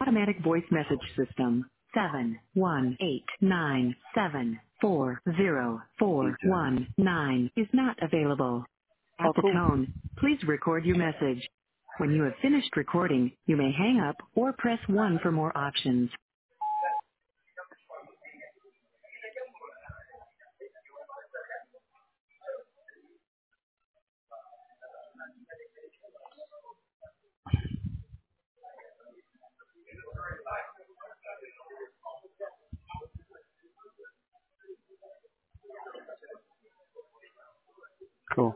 automatic voice message system. 71897404119 is not available. At Oh, the cool. tone, please record your message. When you have finished recording, you may hang up or press 1 for more options. Cool.